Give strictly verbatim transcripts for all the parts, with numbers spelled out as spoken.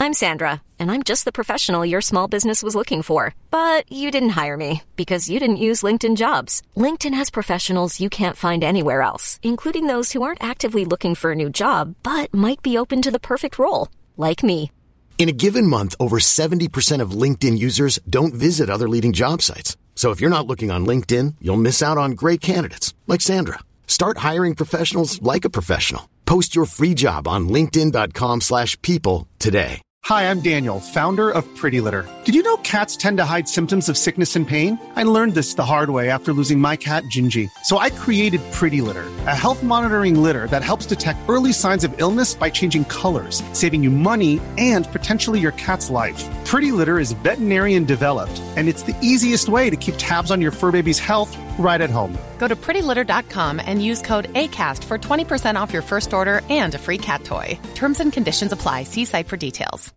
I'm Sandra, and I'm just the professional your small business was looking for. But you didn't hire me because you didn't use LinkedIn Jobs. LinkedIn has professionals you can't find anywhere else, including those who aren't actively looking for a new job, but might be open to the perfect role, like me. In a given month, over seventy percent of LinkedIn users don't visit other leading job sites. So if you're not looking on LinkedIn, you'll miss out on great candidates like Sandra. Start hiring professionals like a professional. Post your free job on linkedin.com slash people today. Hi, I'm Daniel, founder of Pretty Litter. Did you know cats tend to hide symptoms of sickness and pain? I learned this the hard way after losing my cat, Gingy. So I created Pretty Litter, a health monitoring litter that helps detect early signs of illness by changing colors, saving you money and potentially your cat's life. Pretty Litter is veterinarian developed, and it's the easiest way to keep tabs on your fur baby's health right at home. Go to pretty litter dot com and use code ACAST for twenty percent off your first order and a free cat toy. Terms and conditions apply. See site for details.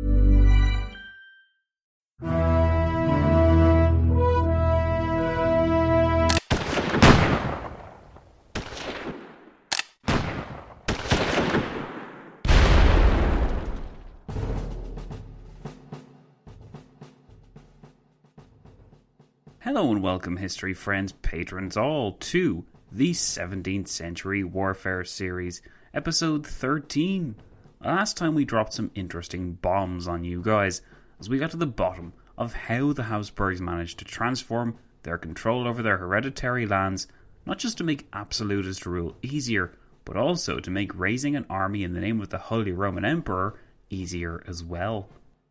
Hello and welcome, history friends, patrons all, to the seventeenth Century Warfare series, episode thirteen. Last time we dropped some interesting bombs on you guys, as we got to the bottom of how the Habsburgs managed to transform their control over their hereditary lands, not just to make absolutist rule easier, but also to make raising an army in the name of the Holy Roman Emperor easier as well.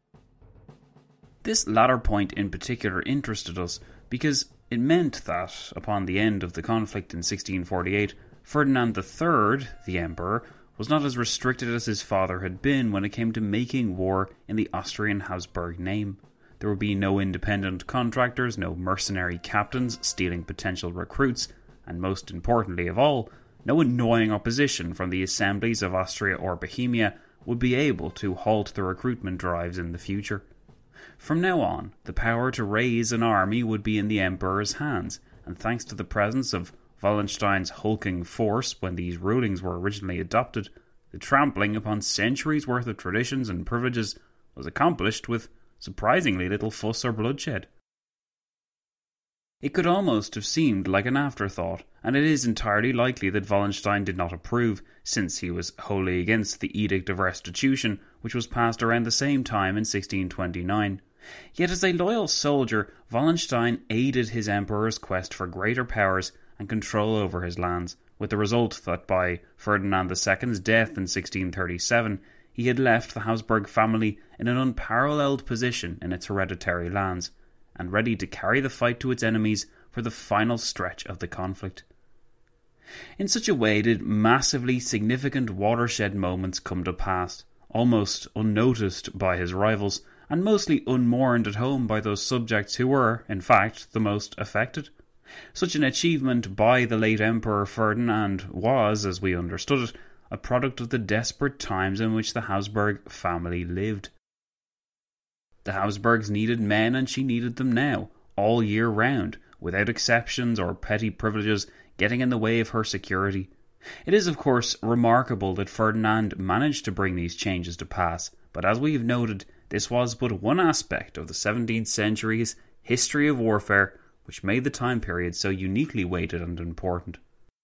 This latter point in particular interested us because it meant that, upon the end of the conflict in sixteen forty-eight, Ferdinand the Third, the Emperor, was not as restricted as his father had been when it came to making war in the Austrian Habsburg name. There would be no independent contractors, no mercenary captains stealing potential recruits, and most importantly of all, no annoying opposition from the assemblies of Austria or Bohemia would be able to halt the recruitment drives in the future. From now on, the power to raise an army would be in the Emperor's hands, and thanks to the presence of Wallenstein's hulking force when these rulings were originally adopted, the trampling upon centuries' worth of traditions and privileges was accomplished with surprisingly little fuss or bloodshed. It could almost have seemed like an afterthought, and it is entirely likely that Wallenstein did not approve, since he was wholly against the Edict of Restitution, which was passed around the same time in sixteen twenty-nine. Yet as a loyal soldier, Wallenstein aided his emperor's quest for greater powers and control over his lands, with the result that by Ferdinand the Second's death in sixteen thirty-seven, he had left the Habsburg family in an unparalleled position in its hereditary lands, and ready to carry the fight to its enemies for the final stretch of the conflict. In such a way did massively significant watershed moments come to pass, almost unnoticed by his rivals, and mostly unmourned at home by those subjects who were, in fact, the most affected. Such an achievement by the late Emperor Ferdinand was, as we understood it, a product of the desperate times in which the Habsburg family lived. The Habsburgs needed men, and she needed them now, all year round, without exceptions or petty privileges getting in the way of her security. It is, of course, remarkable that Ferdinand managed to bring these changes to pass, but as we have noted, this was but one aspect of the seventeenth century's history of warfare, which made the time period so uniquely weighted and important.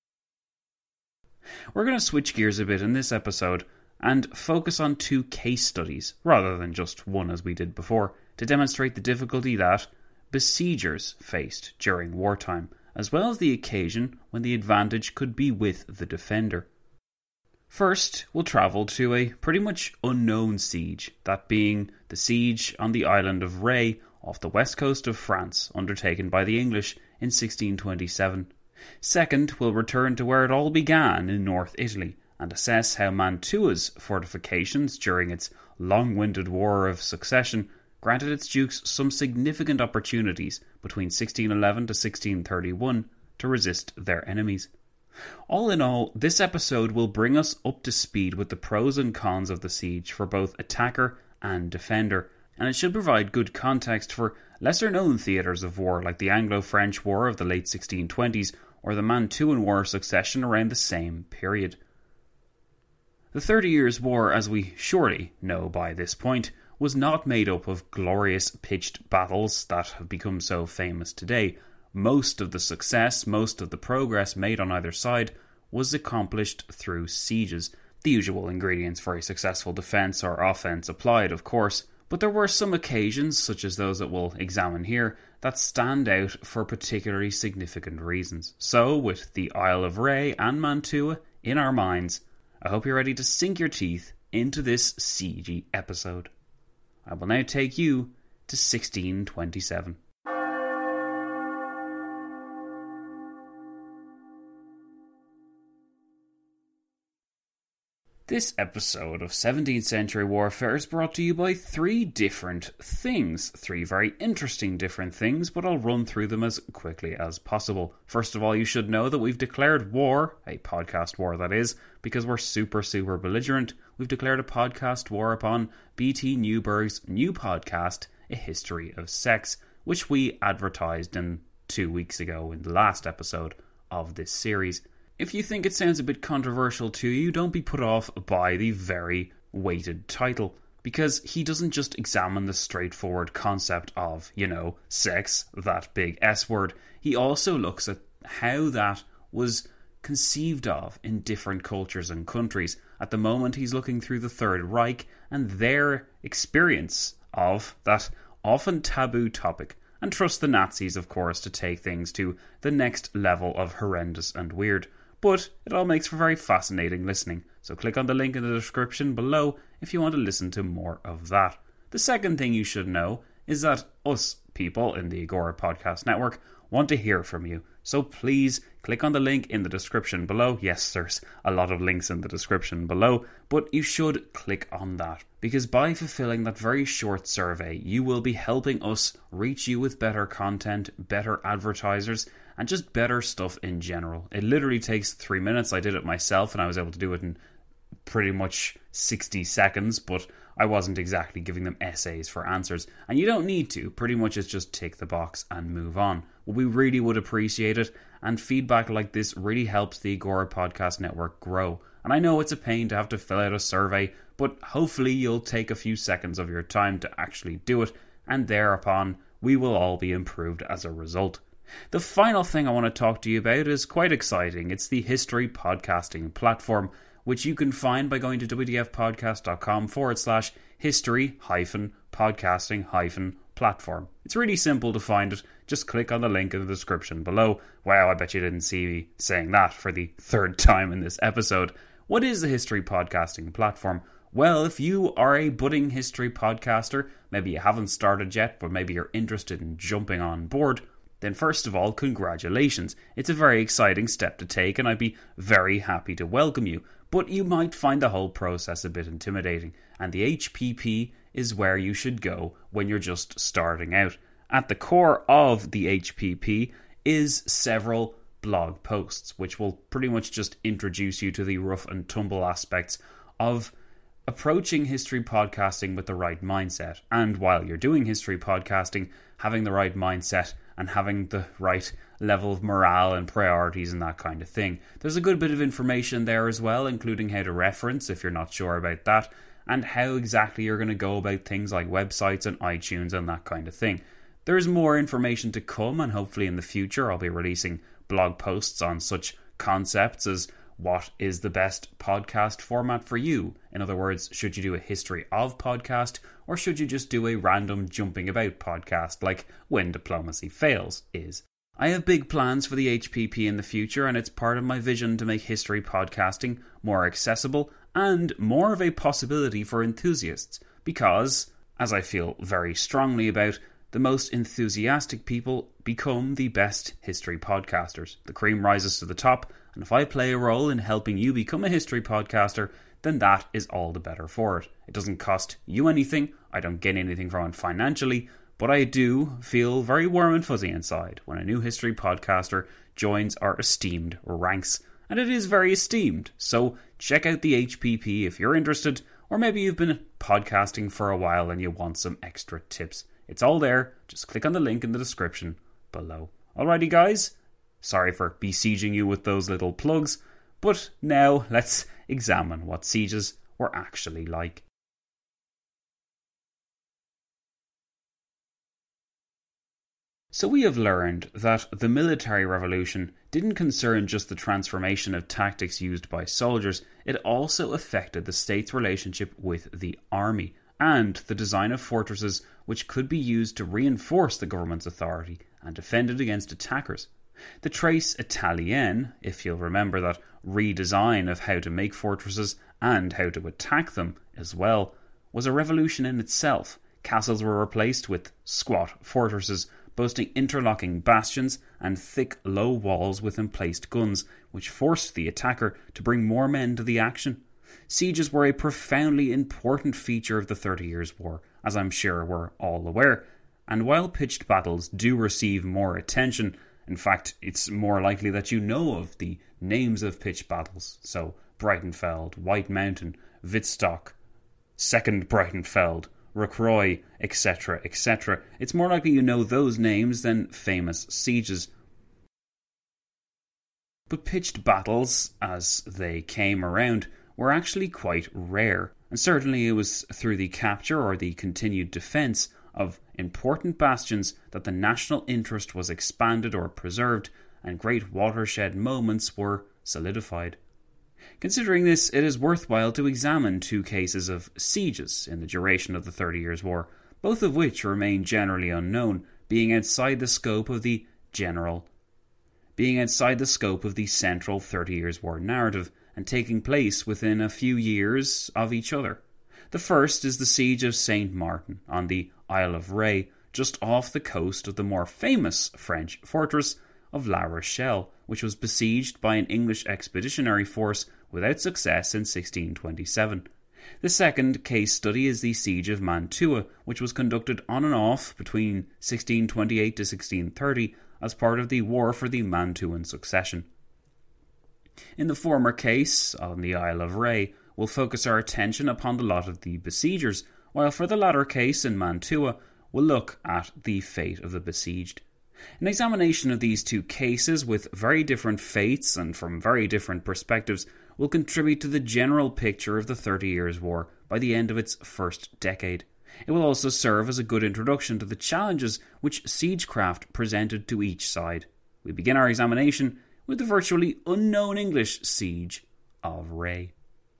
We're going to switch gears a bit in this episode and focus on two case studies, rather than just one as we did before, to demonstrate the difficulty that besiegers faced during wartime, as well as the occasion when the advantage could be with the defender. First, we'll travel to a pretty much unknown siege, that being the siege on the island of Ré off the west coast of France, undertaken by the English in sixteen twenty-seven. Second, we'll return to where it all began in North Italy, and assess how Mantua's fortifications during its long-winded War of Succession granted its dukes some significant opportunities between sixteen eleven to sixteen thirty-one to resist their enemies. All in all, this episode will bring us up to speed with the pros and cons of the siege for both attacker and defender, and it should provide good context for lesser-known theatres of war like the Anglo-French War of the late sixteen twenties or the Mantuan War of Succession around the same period. The Thirty Years' War, as we surely know by this point, was not made up of glorious pitched battles that have become so famous today. Most of the success, most of the progress made on either side was accomplished through sieges. The usual ingredients for a successful defence or offence applied, of course, but there were some occasions, such as those that we'll examine here, that stand out for particularly significant reasons. So, with the Isle of Ré and Mantua in our minds, I hope you're ready to sink your teeth into this siegey episode. I will now take you to sixteen twenty-seven. This episode of seventeenth Century Warfare is brought to you by three different things. Three very interesting different things, but I'll run through them as quickly as possible. First of all, you should know that we've declared war, a podcast war that is, because we're super, super belligerent. We've declared a podcast war upon B T Newberg's new podcast, A History of Sex, which we advertised in two weeks ago in the last episode of this series. If you think it sounds a bit controversial to you, don't be put off by the very weighted title, because he doesn't just examine the straightforward concept of, you know, sex, that big S word. He also looks at how that was conceived of in different cultures and countries. At the moment, he's looking through the Third Reich and their experience of that often taboo topic. And trust the Nazis, of course, to take things to the next level of horrendous and weird. But it all makes for very fascinating listening, so click on the link in the description below if you want to listen to more of that. The second thing you should know is that us people in the Agora Podcast Network want to hear from you, so please click on the link in the description below. Yes, there's a lot of links in the description below, but you should click on that, because by fulfilling that very short survey, you will be helping us reach you with better content, better advertisers, and just better stuff in general. It literally takes three minutes. I did it myself and I was able to do it in pretty much sixty seconds, but I wasn't exactly giving them essays for answers. And you don't need to. Pretty much it's just tick the box and move on. We really would appreciate it, and feedback like this really helps the Agora Podcast Network grow. And I know it's a pain to have to fill out a survey, but hopefully you'll take a few seconds of your time to actually do it, and thereupon we will all be improved as a result. The final thing I want to talk to you about is quite exciting. It's the History Podcasting platform, which you can find by going to wdfpodcast.com forward slash history hyphen podcasting hyphen platform. It's really simple to find it. Just click on the link in the description below. Wow, I bet you didn't see me saying that for the third time in this episode. What is the History Podcasting platform? Well, if you are a budding history podcaster, maybe you haven't started yet, but maybe you're interested in jumping on board, then first of all, congratulations. It's a very exciting step to take, and I'd be very happy to welcome you. But you might find the whole process a bit intimidating, and the H P P is where you should go when you're just starting out. At the core of the H P P is several blog posts, which will pretty much just introduce you to the rough and tumble aspects of approaching history podcasting with the right mindset. And while you're doing history podcasting, having the right mindset and having the right level of morale and priorities and that kind of thing. There's a good bit of information there as well, including how to reference if you're not sure about that, and how exactly you're going to go about things like websites and iTunes and that kind of thing. There's more information to come, and hopefully in the future I'll be releasing blog posts on such concepts as what is the best podcast format for you? In other words, should you do a history of podcast, or should you just do a random jumping about podcast like When Diplomacy Fails is? I have big plans for the H P P in the future, and it's part of my vision to make history podcasting more accessible and more of a possibility for enthusiasts, because, as I feel very strongly about, the most enthusiastic people become the best history podcasters. The cream rises to the top, and if I play a role in helping you become a history podcaster, then that is all the better for it. It doesn't cost you anything, I don't get anything from it financially, but I do feel very warm and fuzzy inside when a new history podcaster joins our esteemed ranks. And it is very esteemed, so check out the H P P if you're interested, or maybe you've been podcasting for a while and you want some extra tips. It's all there, just click on the link in the description below. Alrighty guys, sorry for besieging you with those little plugs, but now let's examine what sieges were actually like. So we have learned that the military revolution didn't concern just the transformation of tactics used by soldiers, it also affected the state's relationship with the army and the design of fortresses which could be used to reinforce the government's authority and defend it against attackers. The Tres Italienne, if you'll remember that redesign of how to make fortresses and how to attack them as well, was a revolution in itself. Castles were replaced with squat fortresses boasting interlocking bastions and thick, low walls with emplaced guns, which forced the attacker to bring more men to the action. Sieges were a profoundly important feature of the Thirty Years' War, as I'm sure we're all aware, and while pitched battles do receive more attention, in fact, it's more likely that you know of the names of pitched battles, so Breitenfeld, White Mountain, Wittstock, Second Breitenfeld, Rocroi, et cetera, et cetera. It's more likely you know those names than famous sieges. But pitched battles, as they came around, were actually quite rare, and certainly it was through the capture or the continued defence of important bastions that the national interest was expanded or preserved, and great watershed moments were solidified. Considering this, it is worthwhile to examine two cases of sieges in the duration of the Thirty Years' War, both of which remain generally unknown, being outside the scope of the general, being outside the scope of the central Thirty Years' War narrative, and taking place within a few years of each other. The first is the siege of Saint Martin on the Isle of Ré, just off the coast of the more famous French fortress of La Rochelle, which was besieged by an English expeditionary force without success in sixteen twenty-seven. The second case study is the siege of Mantua, which was conducted on and off between sixteen twenty-eight to sixteen thirty as part of the War for the Mantuan Succession. In the former case, on the Isle of Ré, we'll focus our attention upon the lot of the besiegers, while for the latter case in Mantua, we'll look at the fate of the besieged. An examination of these two cases with very different fates and from very different perspectives will contribute to the general picture of the Thirty Years' War by the end of its first decade. It will also serve as a good introduction to the challenges which siegecraft presented to each side. We begin our examination with the virtually unknown English siege of Ré.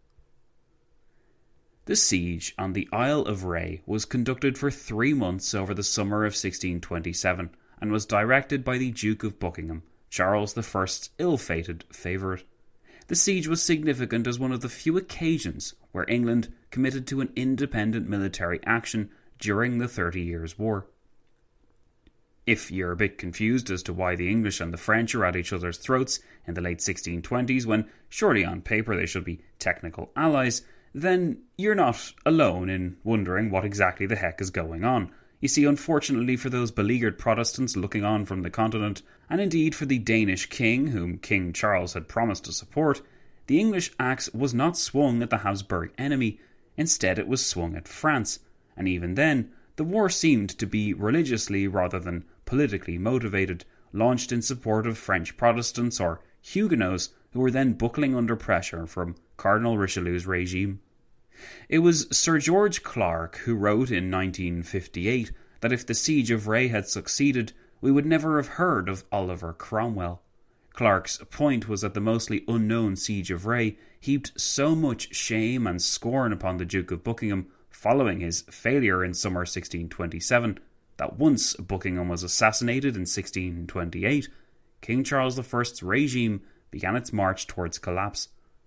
The siege on the Isle of Ré was conducted for three months over the summer of sixteen twenty-seven and was directed by the Duke of Buckingham, Charles the First's ill-fated favourite. The siege was significant as one of the few occasions where England committed to an independent military action during the Thirty Years' War. If you're a bit confused as to why the English and the French are at each other's throats in the late sixteen twenties when surely on paper they should be technical allies, then you're not alone in wondering what exactly the heck is going on. You see, unfortunately for those beleaguered Protestants looking on from the continent, and indeed for the Danish king whom King Charles had promised to support, the English axe was not swung at the Habsburg enemy, instead it was swung at France, and even then, the war seemed to be religiously rather than politically motivated, launched in support of French Protestants or Huguenots who were then buckling under pressure from Cardinal Richelieu's regime. It was Sir George Clarke who wrote in nineteen fifty-eight that if the siege of Ré had succeeded, we would never have heard of Oliver Cromwell. Clarke's point was that the mostly unknown siege of Ré heaped so much shame and scorn upon the Duke of Buckingham following his failure in summer sixteen twenty-seven that once Buckingham was assassinated in sixteen twenty-eight, King Charles the First's regime began its march towards collapse.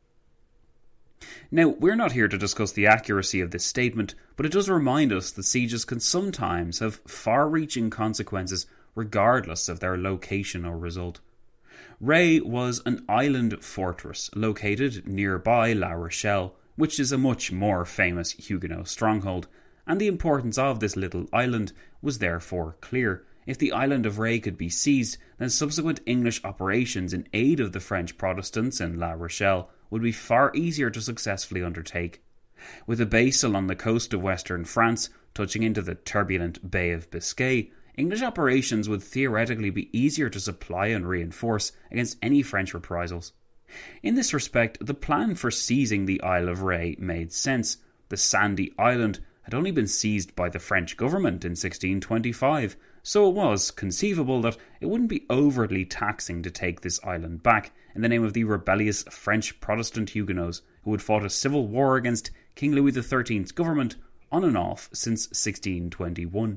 Now, we're not here to discuss the accuracy of this statement, but it does remind us that sieges can sometimes have far-reaching consequences regardless of their location or result. Ré was an island fortress located nearby La Rochelle, which is a much more famous Huguenot stronghold, and the importance of this little island was therefore clear. If the island of Ré could be seized, then subsequent English operations in aid of the French Protestants in La Rochelle would be far easier to successfully undertake. With a base along the coast of western France, touching into the turbulent Bay of Biscay, English operations would theoretically be easier to supply and reinforce against any French reprisals. In this respect, the plan for seizing the Isle of Ré made sense. The sandy island had only been seized by the French government in sixteen twenty-five, so it was conceivable that it wouldn't be overtly taxing to take this island back in the name of the rebellious French Protestant Huguenots who had fought a civil war against King Louis the thirteenth's government on and off since sixteen twenty-one.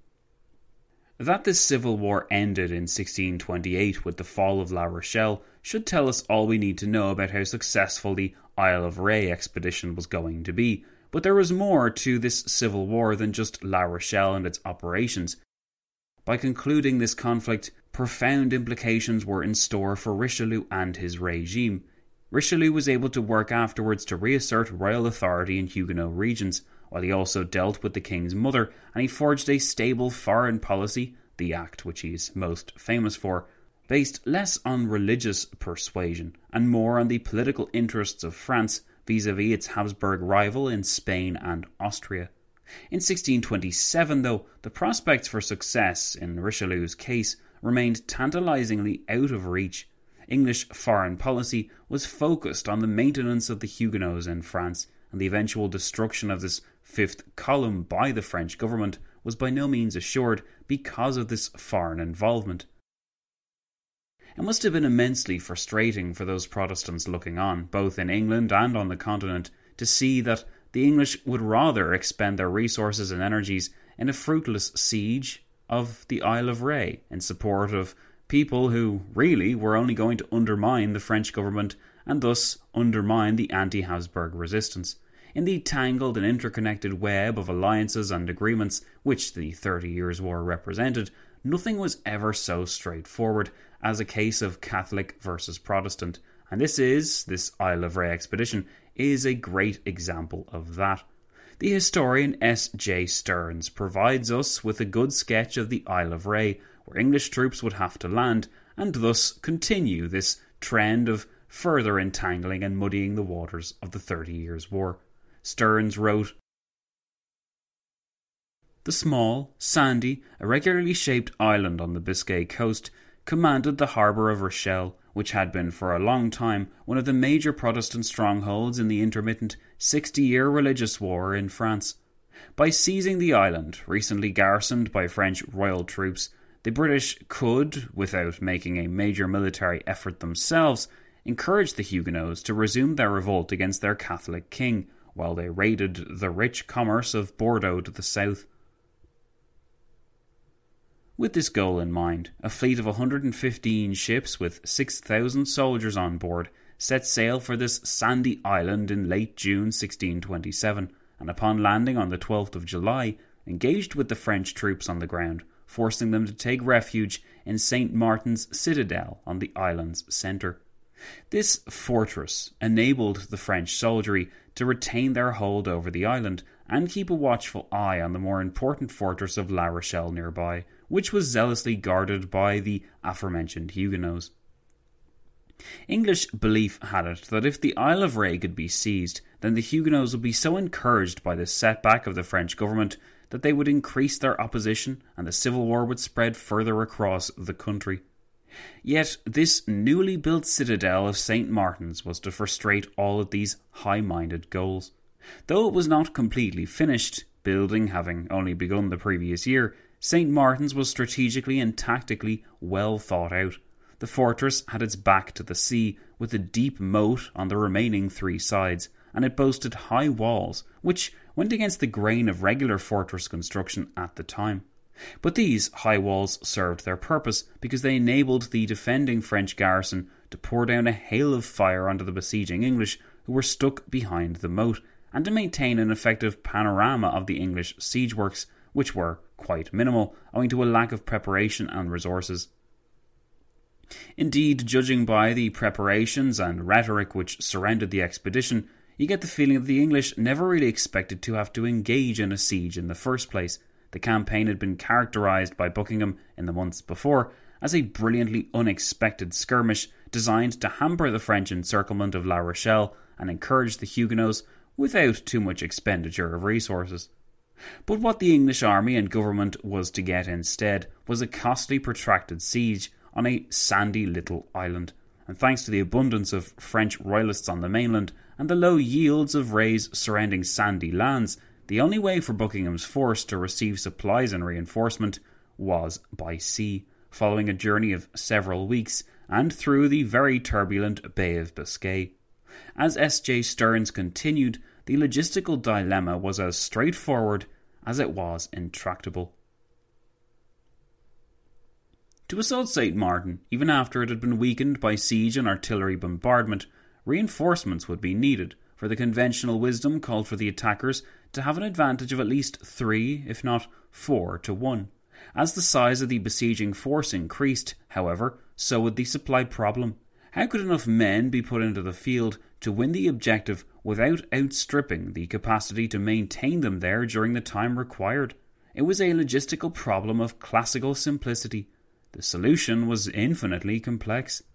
That this civil war ended in sixteen twenty-eight with the fall of La Rochelle should tell us all we need to know about how successful the Isle of Ré expedition was going to be. But there was more to this civil war than just La Rochelle and its operations. By concluding this conflict, profound implications were in store for Richelieu and his regime. Richelieu was able to work afterwards to reassert royal authority in Huguenot regions, while he also dealt with the king's mother, and he forged a stable foreign policy, the act which he is most famous for, based less on religious persuasion and more on the political interests of France vis-à-vis its Habsburg rival in Spain and Austria. In sixteen twenty-seven, though, the prospects for success in Richelieu's case remained tantalisingly out of reach. English foreign policy was focused on the maintenance of the Huguenots in France, and the eventual destruction of this fifth column by the French government was by no means assured because of this foreign involvement. It must have been immensely frustrating for those Protestants looking on, both in England and on the continent, to see that the English would rather expend their resources and energies in a fruitless siege of the Isle of Ré in support of people who really were only going to undermine the French government and thus undermine the anti-Habsburg resistance. In the tangled and interconnected web of alliances and agreements which the Thirty Years' War represented, nothing was ever so straightforward as a case of Catholic versus Protestant, and this is, this Isle of Ré expedition, is a great example of that. The historian S J Stearns provides us with a good sketch of the Isle of Ré, where English troops would have to land, and thus continue this trend of further entangling and muddying the waters of the Thirty Years' War. Stearns wrote, "The small, sandy, irregularly shaped island on the Biscay coast commanded the harbour of Rochelle, which had been for a long time one of the major Protestant strongholds in the intermittent sixty-year religious war in France. By seizing the island, recently garrisoned by French royal troops, the British could, without making a major military effort themselves, encourage the Huguenots to resume their revolt against their Catholic king, while they raided the rich commerce of Bordeaux to the south. With this goal in mind, a fleet of one hundred fifteen ships with six thousand soldiers on board set sail for this sandy island in late June sixteen twenty-seven, and upon landing on the twelfth of July, engaged with the French troops on the ground, forcing them to take refuge in Saint Martin's citadel on the island's centre. This fortress enabled the French soldiery to retain their hold over the island and keep a watchful eye on the more important fortress of La Rochelle nearby, which was zealously guarded by the aforementioned Huguenots. English belief had it that if the Isle of Ré could be seized, then the Huguenots would be so encouraged by this setback of the French government that they would increase their opposition and the civil war would spread further across the country. Yet this newly built citadel of Saint Martin's was to frustrate all of these high-minded goals. Though it was not completely finished, building having only begun the previous year, Saint Martin's was strategically and tactically well thought out. The fortress had its back to the sea, with a deep moat on the remaining three sides, and it boasted high walls, which went against the grain of regular fortress construction at the time. But these high walls served their purpose because they enabled the defending French garrison to pour down a hail of fire onto the besieging English who were stuck behind the moat, and to maintain an effective panorama of the English siege works, which were quite minimal owing to a lack of preparation and resources. Indeed, judging by the preparations and rhetoric which surrounded the expedition, you get the feeling that the English never really expected to have to engage in a siege in the first place. The campaign had been characterised by Buckingham in the months before as a brilliantly unexpected skirmish designed to hamper the French encirclement of La Rochelle and encourage the Huguenots without too much expenditure of resources. But what the English army and government was to get instead was a costly protracted siege on a sandy little island, and thanks to the abundance of French royalists on the mainland and the low yields of rays surrounding sandy lands, the only way for Buckingham's force to receive supplies and reinforcement was by sea, following a journey of several weeks and through the very turbulent Bay of Biscay. As S J Stearns continued, the logistical dilemma was as straightforward as it was intractable. To assault Saint Martin, even after it had been weakened by siege and artillery bombardment, reinforcements would be needed, for the conventional wisdom called for the attackers to have an advantage of at least three, if not four, to one. As the size of the besieging force increased, however, so would the supply problem. How could enough men be put into the field to win the objective without outstripping the capacity to maintain them there during the time required? It was a logistical problem of classical simplicity. The solution was infinitely complex.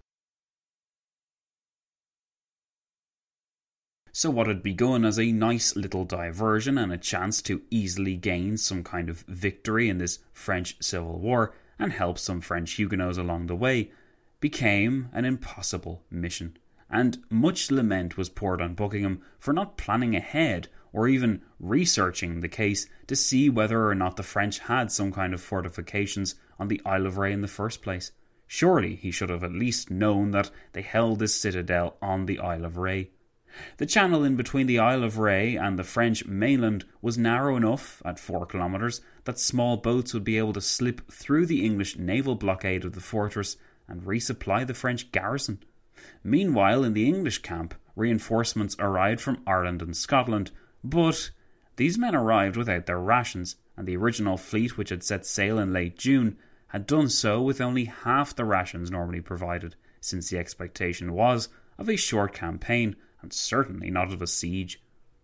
So what had begun as a nice little diversion and a chance to easily gain some kind of victory in this French Civil War and help some French Huguenots along the way became an impossible mission, and much lament was poured on Buckingham for not planning ahead or even researching the case to see whether or not the French had some kind of fortifications on the Isle of Ré in the first place. Surely he should have at least known that they held this citadel on the Isle of Ré. The channel in between the Isle of Ré and the French mainland was narrow enough, at four kilometres, that small boats would be able to slip through the English naval blockade of the fortress and resupply the French garrison. Meanwhile, in the English camp, reinforcements arrived from Ireland and Scotland, but these men arrived without their rations, and the original fleet, which had set sail in late June, had done so with only half the rations normally provided, since the expectation was of a short campaign, and certainly not of a siege.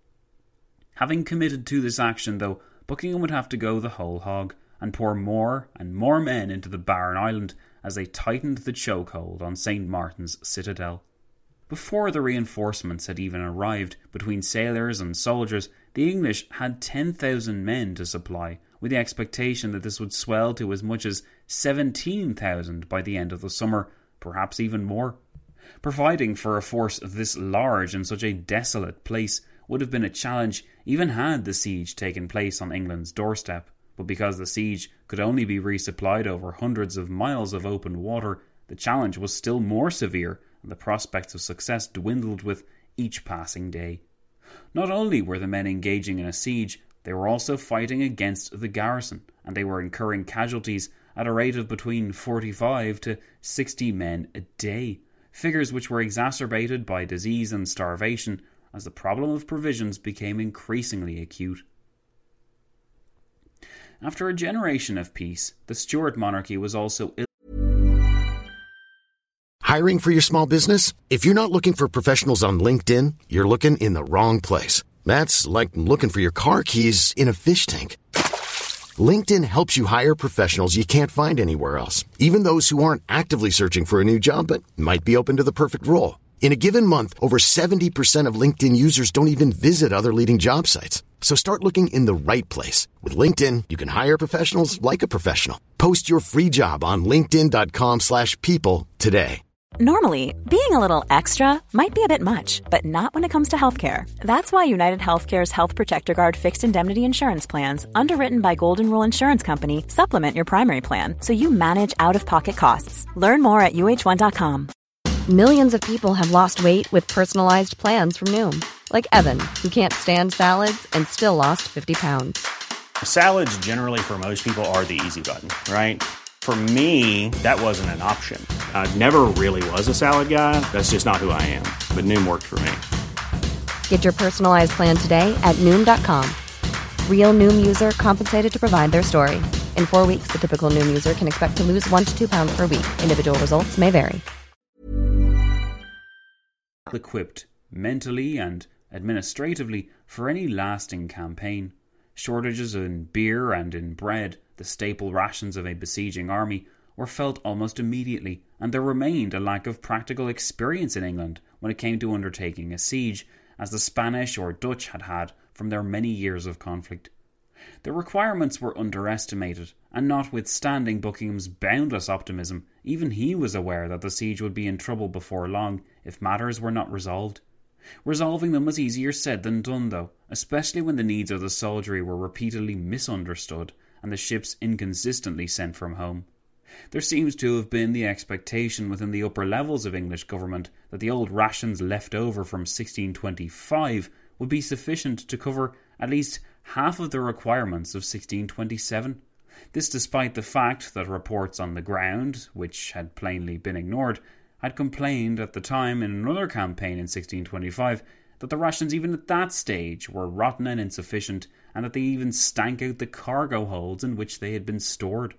Having committed to this action, though, Buckingham would have to go the whole hog, and pour more and more men into the barren island as they tightened the chokehold on Saint Martin's citadel. Before the reinforcements had even arrived, between sailors and soldiers, the English had ten thousand men to supply, with the expectation that this would swell to as much as seventeen thousand by the end of the summer, perhaps even more. Providing for a force this large in such a desolate place would have been a challenge, even had the siege taken place on England's doorstep. But because the siege could only be resupplied over hundreds of miles of open water, the challenge was still more severe, and the prospects of success dwindled with each passing day. Not only were the men engaging in a siege, they were also fighting against the garrison, and they were incurring casualties at a rate of between forty-five to sixty men a day, figures which were exacerbated by disease and starvation as the problem of provisions became increasingly acute. After a generation of peace, the Stuart monarchy was also ill. Hiring for your small business? If you're not looking for professionals on LinkedIn, you're looking in the wrong place. That's like looking for your car keys in a fish tank. LinkedIn helps you hire professionals you can't find anywhere else, even those who aren't actively searching for a new job but might be open to the perfect role. In a given month, over seventy percent of LinkedIn users don't even visit other leading job sites. So start looking in the right place. With LinkedIn, you can hire professionals like a professional. Post your free job on linkedin dot com slash people today. Normally, being a little extra might be a bit much, but not when it comes to healthcare. That's why United Healthcare's Health Protector Guard fixed indemnity insurance plans, underwritten by Golden Rule Insurance Company, supplement your primary plan so you manage out-of-pocket costs. Learn more at U H one dot com. Millions of people have lost weight with personalized plans from Noom. Like Evan, who can't stand salads and still lost fifty pounds. Salads generally for most people are the easy button, right? For me, that wasn't an option. I never really was a salad guy. That's just not who I am. But Noom worked for me. Get your personalized plan today at Noom dot com. Real Noom user compensated to provide their story. In four weeks, the typical Noom user can expect to lose one to two pounds per week. Individual results may vary. Equipped mentally and administratively for any lasting campaign. Shortages in beer and in bread, the staple rations of a besieging army, were felt almost immediately, and there remained a lack of practical experience in England when it came to undertaking a siege, as the Spanish or Dutch had had from their many years of conflict. The requirements were underestimated, and notwithstanding Buckingham's boundless optimism, even he was aware that the siege would be in trouble before long if matters were not resolved. Resolving them was easier said than done, though, especially when the needs of the soldiery were repeatedly misunderstood and the ships inconsistently sent from home. There seems to have been the expectation within the upper levels of English government that the old rations left over from sixteen twenty-five would be sufficient to cover at least half of the requirements of sixteen twenty-seven. This despite the fact that reports on the ground, which had plainly been ignored, had complained at the time in another campaign in sixteen twenty-five that the rations even at that stage were rotten and insufficient, and that they even stank out the cargo holds in which they had been stored.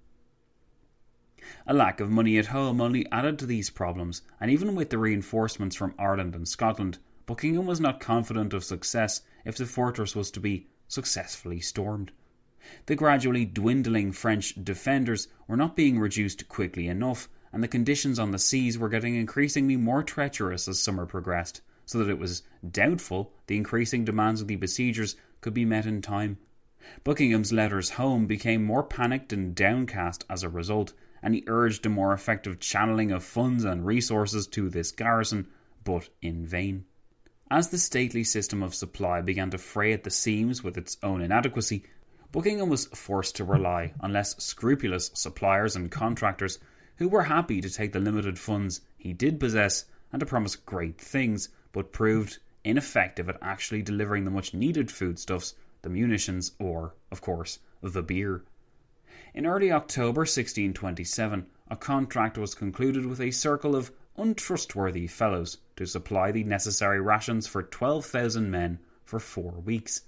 A lack of money at home only added to these problems, and even with the reinforcements from Ireland and Scotland, Buckingham was not confident of success if the fortress was to be successfully stormed. The gradually dwindling French defenders were not being reduced quickly enough, and the conditions on the seas were getting increasingly more treacherous as summer progressed, so that it was doubtful the increasing demands of the besiegers could be met in time. Buckingham's letters home became more panicked and downcast as a result, and he urged a more effective channeling of funds and resources to this garrison, but in vain. As the stately system of supply began to fray at the seams with its own inadequacy, Buckingham was forced to rely on less scrupulous suppliers and contractors who were happy to take the limited funds he did possess and to promise great things, but proved ineffective at actually delivering the much-needed foodstuffs, the munitions, or, of course, the beer. In early October sixteen twenty-seven, a contract was concluded with a circle of untrustworthy fellows to supply the necessary rations for twelve thousand men for four weeks.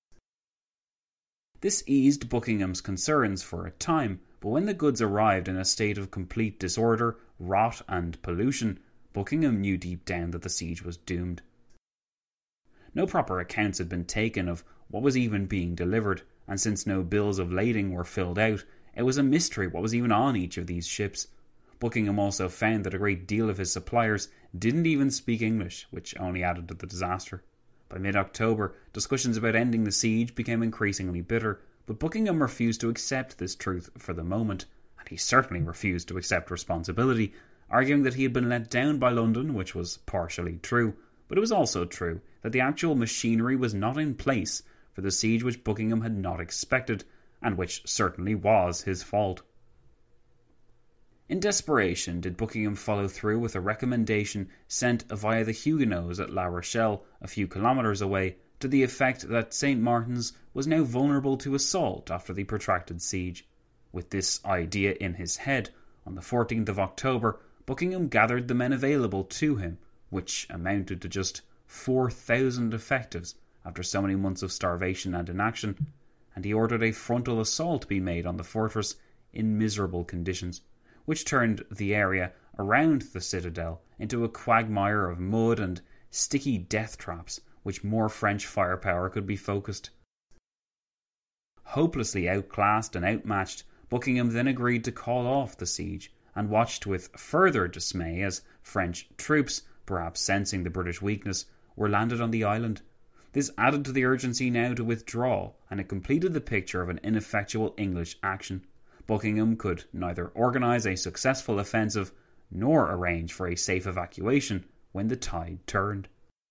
This eased Buckingham's concerns for a time, but when the goods arrived in a state of complete disorder, rot and pollution, Buckingham knew deep down that the siege was doomed. No proper accounts had been taken of what was even being delivered, and since no bills of lading were filled out, it was a mystery what was even on each of these ships. Buckingham also found that a great deal of his suppliers didn't even speak English, which only added to the disaster. By mid-October, discussions about ending the siege became increasingly bitter, but Buckingham refused to accept this truth for the moment, and he certainly refused to accept responsibility, arguing that he had been let down by London, which was partially true, but it was also true that the actual machinery was not in place for the siege which Buckingham had not expected, and which certainly was his fault. In desperation did Buckingham follow through with a recommendation sent via the Huguenots at La Rochelle, a few kilometres away, to the effect that Saint Martin's was now vulnerable to assault after the protracted siege. With this idea in his head, on the fourteenth of October, Buckingham gathered the men available to him, which amounted to just four thousand effectives after so many months of starvation and inaction, and he ordered a frontal assault be made on the fortress in miserable conditions, which turned the area around the citadel into a quagmire of mud and sticky death traps, which more French firepower could be focused. Hopelessly outclassed and outmatched, Buckingham then agreed to call off the siege, and watched with further dismay as French troops, perhaps sensing the British weakness, were landed on the island. This added to the urgency now to withdraw, and it completed the picture of an ineffectual English action. Buckingham could neither organise a successful offensive nor arrange for a safe evacuation when the tide turned.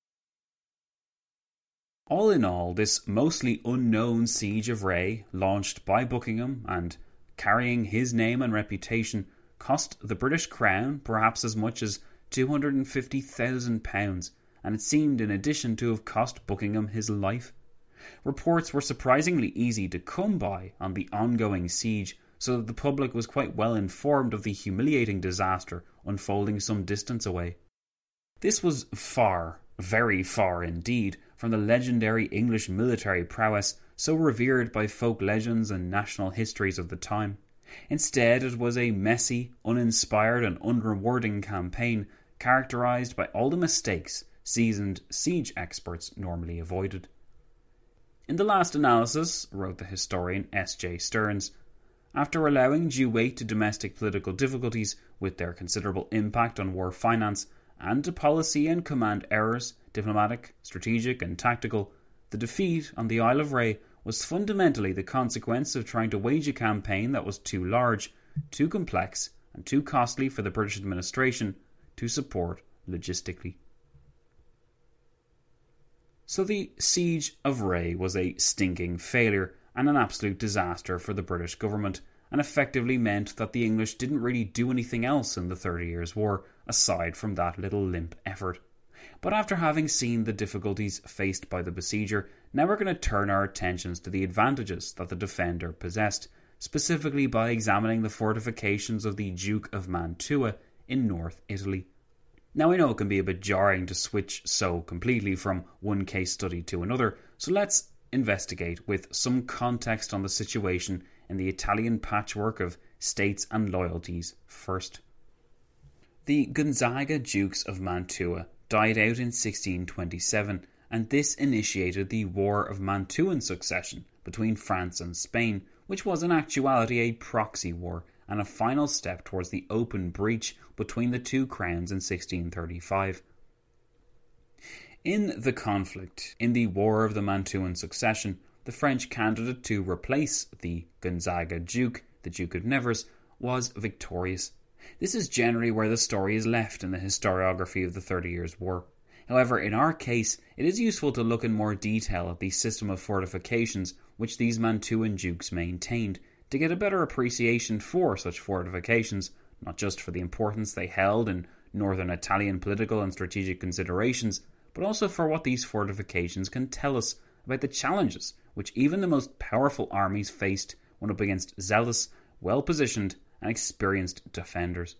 All in all, this mostly unknown siege of Ré, launched by Buckingham and carrying his name and reputation, cost the British Crown perhaps as much as two hundred fifty thousand pounds, and it seemed in addition to have cost Buckingham his life. Reports were surprisingly easy to come by on the ongoing siege, so that the public was quite well informed of the humiliating disaster unfolding some distance away. This was far, very far indeed, from the legendary English military prowess so revered by folk legends and national histories of the time. Instead, it was a messy, uninspired and unrewarding campaign characterised by all the mistakes seasoned siege experts normally avoided. In the last analysis, wrote the historian S J Stearns, after allowing due weight to domestic political difficulties with their considerable impact on war finance, and to policy and command errors, diplomatic, strategic and tactical, the defeat on the Isle of Ré was fundamentally the consequence of trying to wage a campaign that was too large, too complex, and too costly for the British administration to support logistically. So the Siege of Ré was a stinking failure and an absolute disaster for the British government, and effectively meant that the English didn't really do anything else in the Thirty Years' War aside from that little limp effort. But after having seen the difficulties faced by the besieger, now we're going to turn our attentions to the advantages that the defender possessed, specifically by examining the fortifications of the Duke of Mantua in North Italy. Now I know it can be a bit jarring to switch so completely from one case study to another, so let's investigate with some context on the situation in the Italian patchwork of states and loyalties first. The Gonzaga Dukes of Mantua died out in sixteen twenty-seven, and this initiated the War of Mantuan Succession between France and Spain, which was in actuality a proxy war and a final step towards the open breach between the two crowns in sixteen thirty-five. In the conflict, in the War of the Mantuan Succession, the French candidate to replace the Gonzaga Duke, the Duke of Nevers, was victorious. This is generally where the story is left in the historiography of the Thirty Years' War. However, in our case, it is useful to look in more detail at the system of fortifications which these Mantuan dukes maintained, to get a better appreciation for such fortifications, not just for the importance they held in northern Italian political and strategic considerations, but also for what these fortifications can tell us about the challenges which even the most powerful armies faced when up against zealous, well-positioned and experienced defenders.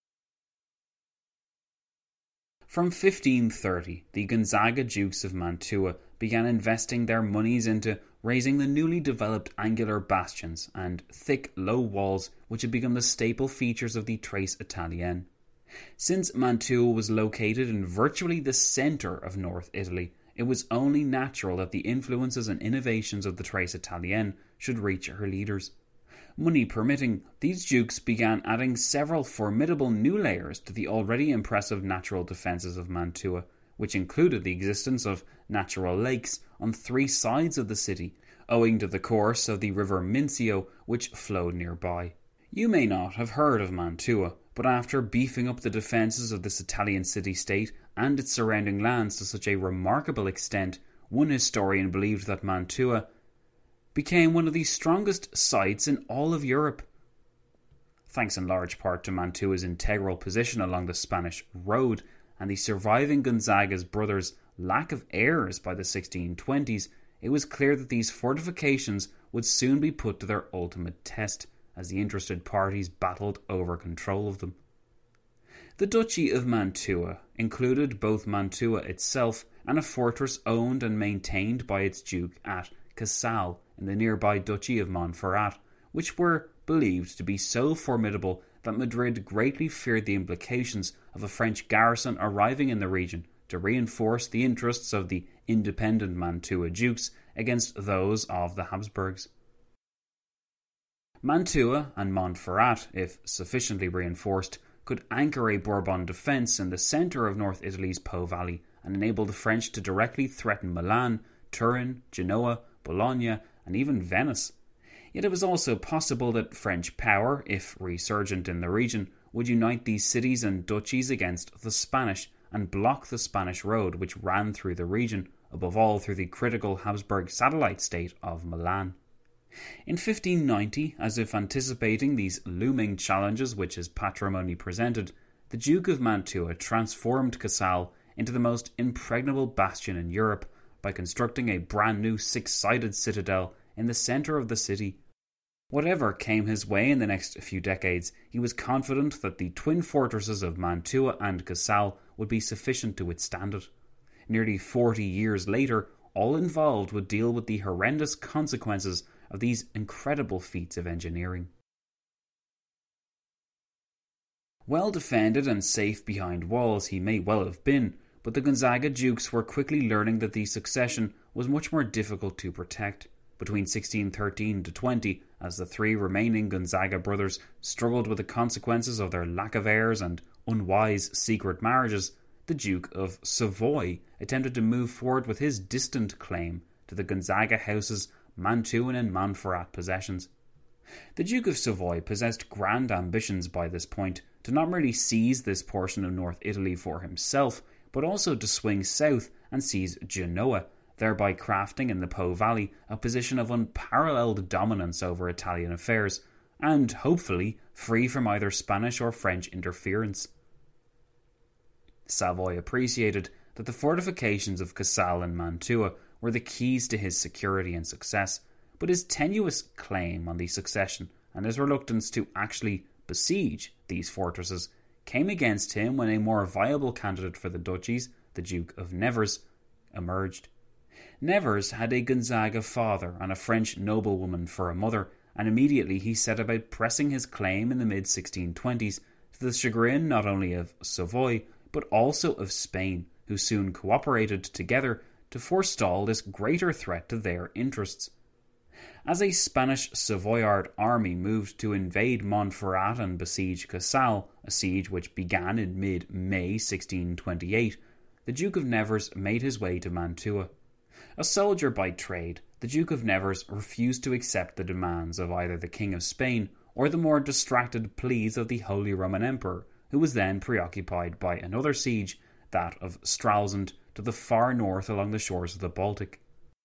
From fifteen thirty, the Gonzaga Dukes of Mantua began investing their monies into raising the newly developed angular bastions and thick, low walls which had become the staple features of the Tres Italienne. Since Mantua was located in virtually the centre of North Italy, it was only natural that the influences and innovations of the Tres Italienne should reach her leaders. Money permitting, these dukes began adding several formidable new layers to the already impressive natural defences of Mantua, which included the existence of natural lakes on three sides of the city, owing to the course of the river Mincio which flowed nearby. You may not have heard of Mantua, but after beefing up the defences of this Italian city-state and its surrounding lands to such a remarkable extent, one historian believed that Mantua became one of the strongest sites in all of Europe. Thanks in large part to Mantua's integral position along the Spanish road and the surviving Gonzaga's brothers' lack of heirs by the sixteen twenties, it was clear that these fortifications would soon be put to their ultimate test as the interested parties battled over control of them. The Duchy of Mantua included both Mantua itself and a fortress owned and maintained by its duke at Casale in the nearby Duchy of Montferrat, which were believed to be so formidable that Madrid greatly feared the implications of a French garrison arriving in the region to reinforce the interests of the independent Mantua dukes against those of the Habsburgs. Mantua and Montferrat, if sufficiently reinforced, could anchor a Bourbon defence in the centre of North Italy's Po Valley and enable the French to directly threaten Milan, Turin, Genoa, Bologna, and even Venice. Yet it was also possible that French power, if resurgent in the region, would unite these cities and duchies against the Spanish and block the Spanish road which ran through the region, above all through the critical Habsburg satellite state of Milan. In fifteen ninety, as if anticipating these looming challenges which his patrimony presented, the Duke of Mantua transformed Casale into the most impregnable bastion in Europe by constructing a brand new six-sided citadel in the centre of the city. Whatever came his way in the next few decades, he was confident that the twin fortresses of Mantua and Casale would be sufficient to withstand it. Nearly forty years later, all involved would deal with the horrendous consequences of these incredible feats of engineering. Well defended and safe behind walls he may well have been, but the Gonzaga dukes were quickly learning that the succession was much more difficult to protect. Between sixteen thirteen to twenty, as the three remaining Gonzaga brothers struggled with the consequences of their lack of heirs and unwise secret marriages, the Duke of Savoy attempted to move forward with his distant claim to the Gonzaga house's Mantuan and Montferrat possessions. The Duke of Savoy possessed grand ambitions by this point to not merely seize this portion of North Italy for himself, but also to swing south and seize Genoa, thereby crafting in the Po Valley a position of unparalleled dominance over Italian affairs, and, hopefully, free from either Spanish or French interference. Savoy appreciated that the fortifications of Casale and Mantua were the keys to his security and success, but his tenuous claim on the succession and his reluctance to actually besiege these fortresses came against him when a more viable candidate for the duchies, the Duke of Nevers, emerged. Nevers had a Gonzaga father and a French noblewoman for a mother, and immediately he set about pressing his claim in the mid sixteen twenties to the chagrin not only of Savoy, but also of Spain, who soon cooperated together to forestall this greater threat to their interests. As a Spanish Savoyard army moved to invade Montferrat and besiege Casale, a siege which began in mid-May sixteen twenty-eight, the Duke of Nevers made his way to Mantua. A soldier by trade, the Duke of Nevers refused to accept the demands of either the King of Spain or the more distracted pleas of the Holy Roman Emperor, who was then preoccupied by another siege, that of Stralsund, to the far north along the shores of the Baltic.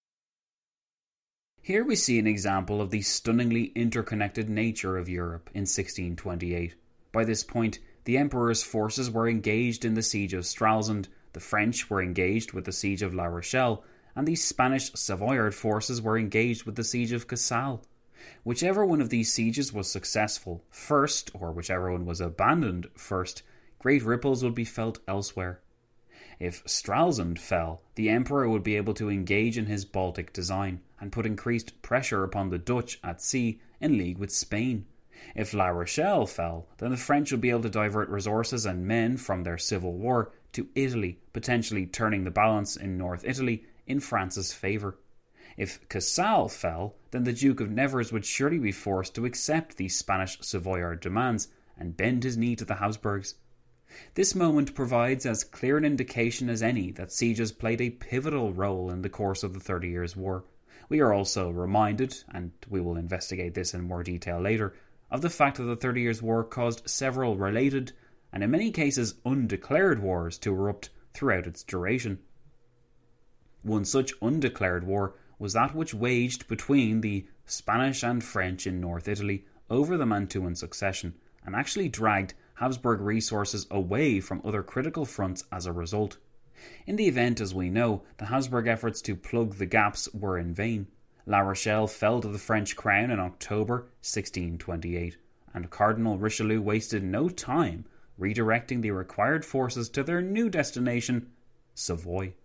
Here we see an example of the stunningly interconnected nature of Europe in sixteen twenty-eight. By this point, the Emperor's forces were engaged in the siege of Stralsund, the French were engaged with the siege of La Rochelle, and the Spanish Savoyard forces were engaged with the siege of Casale. Whichever one of these sieges was successful first, or whichever one was abandoned first, great ripples would be felt elsewhere. If Stralsund fell, the Emperor would be able to engage in his Baltic design and put increased pressure upon the Dutch at sea in league with Spain. If La Rochelle fell, then the French would be able to divert resources and men from their civil war to Italy, potentially turning the balance in North Italy in France's favour. If Casale fell, then the Duke of Nevers would surely be forced to accept these Spanish Savoyard demands and bend his knee to the Habsburgs. This moment provides as clear an indication as any that sieges played a pivotal role in the course of the Thirty Years' War. We are also reminded, and we will investigate this in more detail later, of the fact that the Thirty Years' War caused several related, and in many cases undeclared wars to erupt throughout its duration. One such undeclared war was that which waged between the Spanish and French in North Italy over the Mantuan succession, and actually dragged Habsburg resources away from other critical fronts as a result. In the event, as we know, the Habsburg efforts to plug the gaps were in vain. La Rochelle fell to the French crown in October sixteen twenty-eight, and Cardinal Richelieu wasted no time redirecting the required forces to their new destination, Savoy.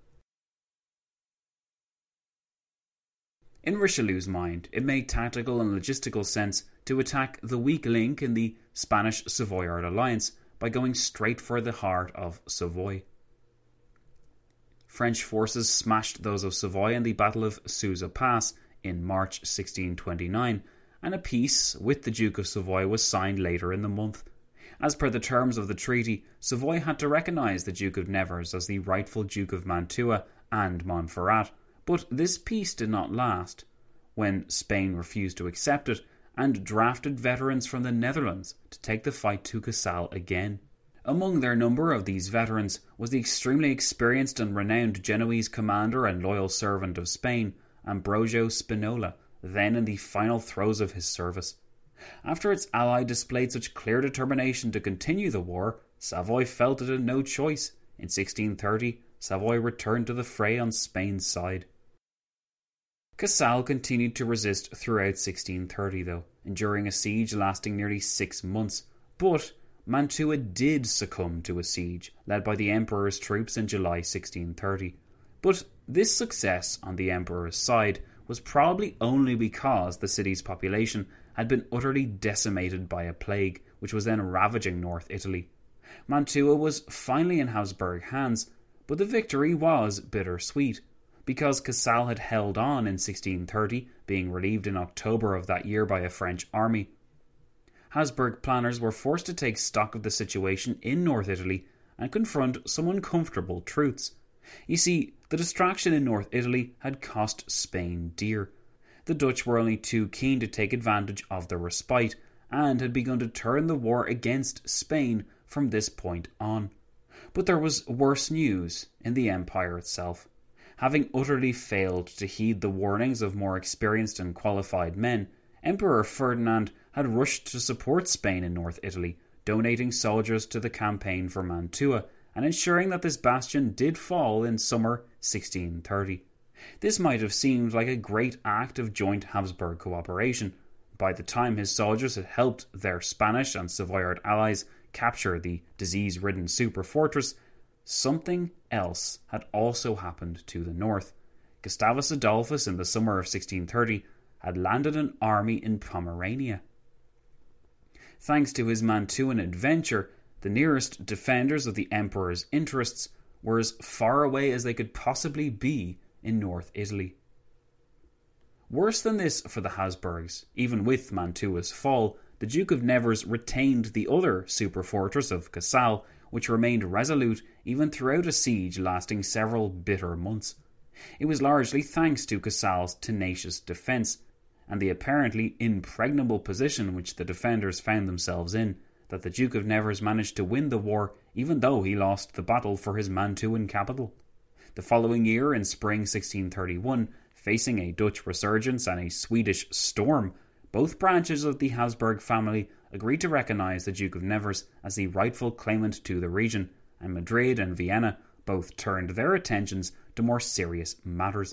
In Richelieu's mind, it made tactical and logistical sense to attack the weak link in the Spanish-Savoyard alliance by going straight for the heart of Savoy. French forces smashed those of Savoy in the Battle of Suza Pass in March sixteen twenty-nine, and a peace with the Duke of Savoy was signed later in the month. As per the terms of the treaty, Savoy had to recognise the Duke of Nevers as the rightful Duke of Mantua and Montferrat, but this peace did not last, when Spain refused to accept it and drafted veterans from the Netherlands to take the fight to Casale again. Among their number of these veterans was the extremely experienced and renowned Genoese commander and loyal servant of Spain, Ambrogio Spinola, then in the final throes of his service. After its ally displayed such clear determination to continue the war, Savoy felt it had no choice. In sixteen thirty, Savoy returned to the fray on Spain's side. Casale continued to resist throughout sixteen thirty, though, enduring a siege lasting nearly six months, but Mantua did succumb to a siege led by the Emperor's troops in July sixteen thirty. But this success on the Emperor's side was probably only because the city's population had been utterly decimated by a plague which was then ravaging North Italy. Mantua was finally in Habsburg hands, but the victory was bittersweet, because Casale had held on in sixteen thirty, being relieved in October of that year by a French army. Habsburg planners were forced to take stock of the situation in North Italy and confront some uncomfortable truths. You see, the distraction in North Italy had cost Spain dear. The Dutch were only too keen to take advantage of the respite, and had begun to turn the war against Spain from this point on. But there was worse news in the empire itself. Having utterly failed to heed the warnings of more experienced and qualified men, Emperor Ferdinand had rushed to support Spain in North Italy, donating soldiers to the campaign for Mantua, and ensuring that this bastion did fall in summer sixteen thirty. This might have seemed like a great act of joint Habsburg cooperation. By the time his soldiers had helped their Spanish and Savoyard allies capture the disease-ridden super-fortress, something else had also happened to the north. Gustavus Adolphus, in the summer of sixteen thirty, had landed an army in Pomerania. Thanks to his Mantuan adventure, the nearest defenders of the emperor's interests were as far away as they could possibly be in North Italy. Worse than this for the Habsburgs, even with Mantua's fall, the Duke of Nevers retained the other super-fortress of Casale, which remained resolute even throughout a siege lasting several bitter months. It was largely thanks to Casale's tenacious defence, and the apparently impregnable position which the defenders found themselves in, that the Duke of Nevers managed to win the war even though he lost the battle for his Mantuan capital. The following year, in spring sixteen thirty-one, facing a Dutch resurgence and a Swedish storm, both branches of the Habsburg family agreed to recognise the Duke of Nevers as the rightful claimant to the region, and Madrid and Vienna both turned their attentions to more serious matters.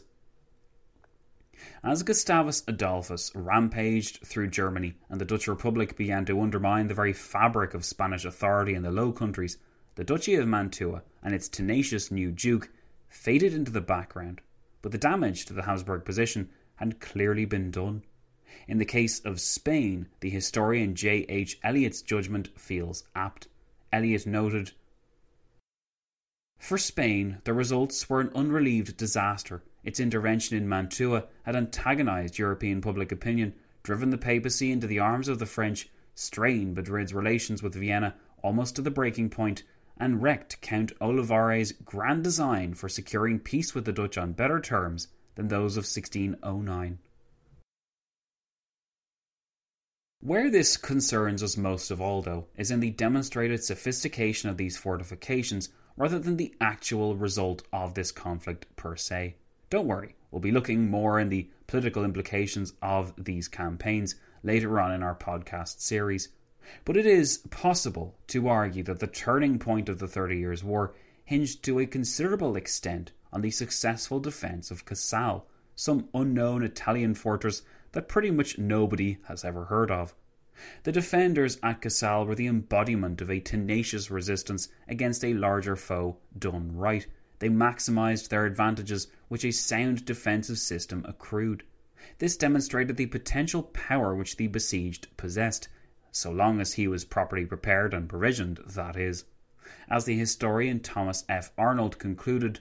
As Gustavus Adolphus rampaged through Germany and the Dutch Republic began to undermine the very fabric of Spanish authority in the Low Countries, the Duchy of Mantua and its tenacious new duke faded into the background, but the damage to the Habsburg position had clearly been done. In the case of Spain, the historian J H Eliot's judgment feels apt. Eliot noted, "For Spain, the results were an unrelieved disaster. Its intervention in Mantua had antagonized European public opinion, driven the papacy into the arms of the French, strained Madrid's relations with Vienna almost to the breaking point, and wrecked Count Olivares' grand design for securing peace with the Dutch on better terms than those of sixteen oh nine. Where this concerns us most of all, though, is in the demonstrated sophistication of these fortifications rather than the actual result of this conflict per se. Don't worry, we'll be looking more in the political implications of these campaigns later on in our podcast series. But it is possible to argue that the turning point of the Thirty Years' War hinged to a considerable extent on the successful defence of Casale, some unknown Italian fortress that pretty much nobody has ever heard of. The defenders at Casale were the embodiment of a tenacious resistance against a larger foe done right. They maximised their advantages, which a sound defensive system accrued. This demonstrated the potential power which the besieged possessed, so long as he was properly prepared and provisioned, that is. As the historian Thomas F. Arnold concluded,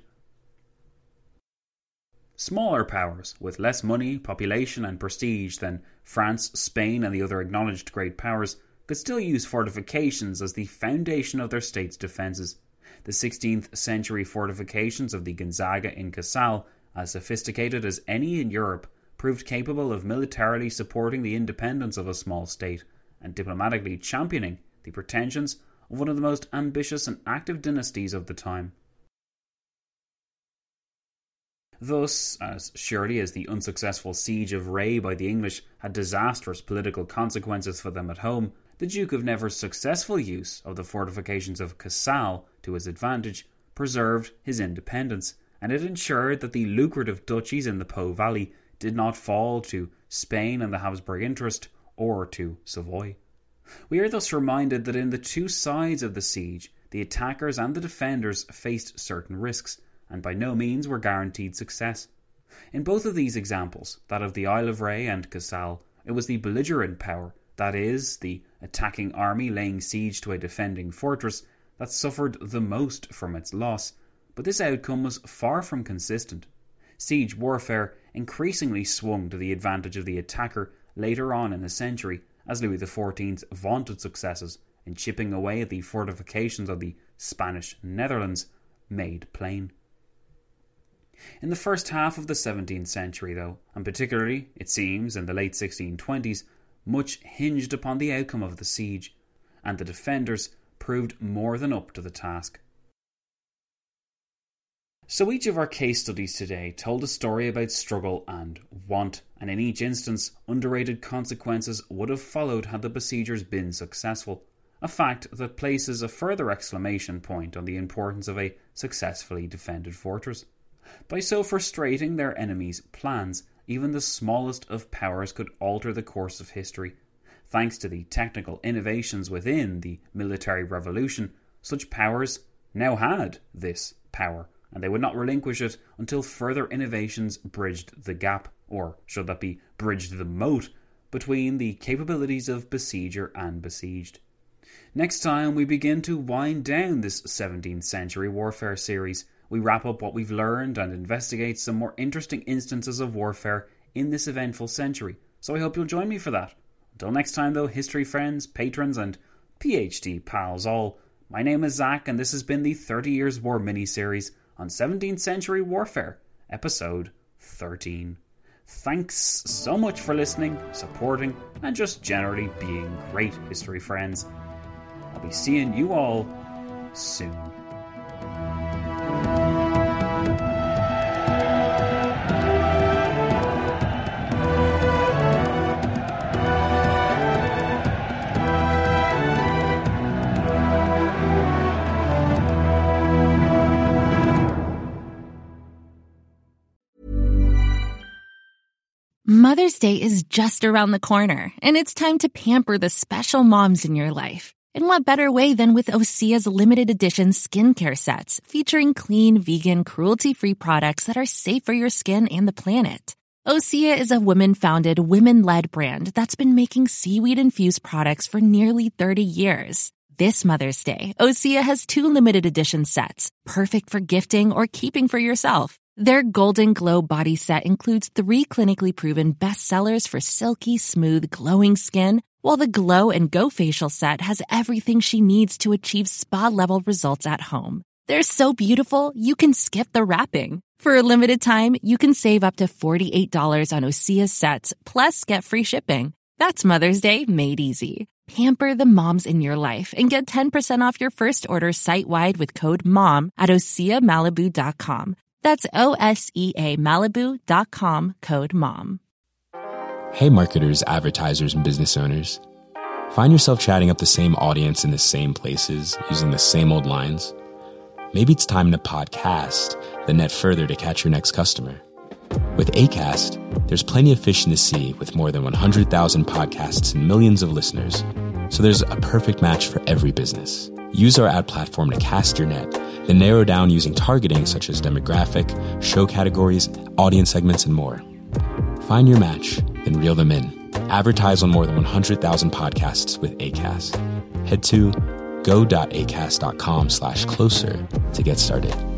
smaller powers, with less money, population and prestige than France, Spain and the other acknowledged great powers, could still use fortifications as the foundation of their state's defences. The sixteenth century fortifications of the Gonzaga in Casale, as sophisticated as any in Europe, proved capable of militarily supporting the independence of a small state, and diplomatically championing the pretensions of one of the most ambitious and active dynasties of the time. Thus, as surely as the unsuccessful siege of Ray by the English had disastrous political consequences for them at home, the Duke of Nevers' successful use of the fortifications of Casale to his advantage preserved his independence, and it ensured that the lucrative duchies in the Po Valley did not fall to Spain and the Habsburg interest, or to Savoy. We are thus reminded that in the two sides of the siege, the attackers and the defenders faced certain risks, and by no means were guaranteed success. In both of these examples, that of the Isle of Ré and Casale, it was the belligerent power, that is, the attacking army laying siege to a defending fortress, that suffered the most from its loss, but this outcome was far from consistent. Siege warfare increasingly swung to the advantage of the attacker later on in the century, as Louis the fourteenth's vaunted successes in chipping away at the fortifications of the Spanish Netherlands made plain. In the first half of the seventeenth century, though, and particularly, it seems, in the late sixteen twenties, much hinged upon the outcome of the siege, and the defenders proved more than up to the task. So each of our case studies today told a story about struggle and want, and in each instance, underrated consequences would have followed had the besiegers been successful, a fact that places a further exclamation point on the importance of a successfully defended fortress. By so frustrating their enemies' plans, even the smallest of powers could alter the course of history. Thanks to the technical innovations within the military revolution, such powers now had this power, and they would not relinquish it until further innovations bridged the gap, or should that be bridged the moat, between the capabilities of besieger and besieged. Next time we begin to wind down this seventeenth century warfare series, we wrap up what we've learned and investigate some more interesting instances of warfare in this eventful century, so I hope you'll join me for that. Until next time though, history friends, patrons and PhD pals all, my name is Zach and this has been the thirty Years War mini-series on seventeenth century warfare, episode thirteen. Thanks so much for listening, supporting, and just generally being great history friends. I'll be seeing you all soon. Mother's Day is just around the corner, and it's time to pamper the special moms in your life. And what better way than with Osea's limited edition skincare sets, featuring clean, vegan, cruelty-free products that are safe for your skin and the planet. Osea is a women-founded, women-led brand that's been making seaweed-infused products for nearly thirty years. This Mother's Day, Osea has two limited edition sets, perfect for gifting or keeping for yourself. Their Golden Glow body set includes three clinically proven bestsellers for silky, smooth, glowing skin, while the Glow and Go facial set has everything she needs to achieve spa-level results at home. They're so beautiful, you can skip the wrapping. For a limited time, you can save up to forty-eight dollars on Osea's sets, plus get free shipping. That's Mother's Day made easy. Pamper the moms in your life and get ten percent off your first order site-wide with code MOM at osea malibu dot com. That's O S E A Malibu dot com, code MOM. Hey marketers, advertisers, and business owners. Find yourself chatting up the same audience in the same places, using the same old lines? Maybe it's time to podcast, then net further to catch your next customer. With Acast, there's plenty of fish in the sea with more than one hundred thousand podcasts and millions of listeners. So there's a perfect match for every business. Use our ad platform to cast your net, then narrow down using targeting such as demographic, show categories, audience segments, and more. Find your match, then reel them in. Advertise on more than one hundred thousand podcasts with Acast. Head to go.acast.com slash closer to get started.